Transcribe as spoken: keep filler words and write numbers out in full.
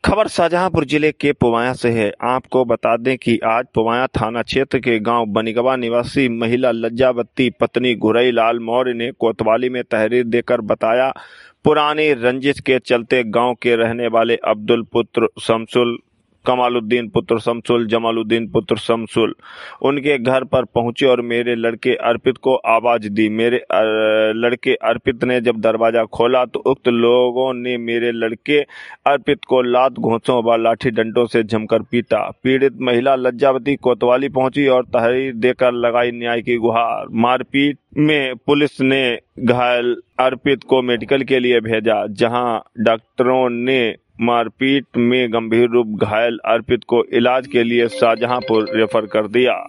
खबर शाहजहांपुर जिले के पुवाया से है। आपको बता दें कि आज पुवाया थाना क्षेत्र के गांव बनिगवा निवासी महिला लज्जावती पत्नी घुरई लाल मौर्य ने कोतवाली में तहरीर देकर बताया, पुरानी रंजिश के चलते गांव के रहने वाले अब्दुल पुत्र शमसुल, कमालुद्दीन पुत्र शमसुल, जमालुद्दीन पुत्र शमसुल उनके घर पर पहुंचे और मेरे लड़के अर्पित को आवाज दी। मेरे लड़के अर्पित ने जब दरवाजा खोला तो उक्त लोगों ने मेरे लड़के अर्पित को लात, घूंसों व लाठी डंडों से जमकर पीटा। पीड़ित महिला लज्जावती कोतवाली पहुंची और तहरीर देकर लगाई न्याय की गुहार। मारपीट में पुलिस ने घायल अर्पित को मेडिकल के लिए भेजा, जहां डॉक्टरों ने मारपीट में गंभीर रूप घायल अर्पित को इलाज के लिए शाहजहांपुर रेफर कर दिया।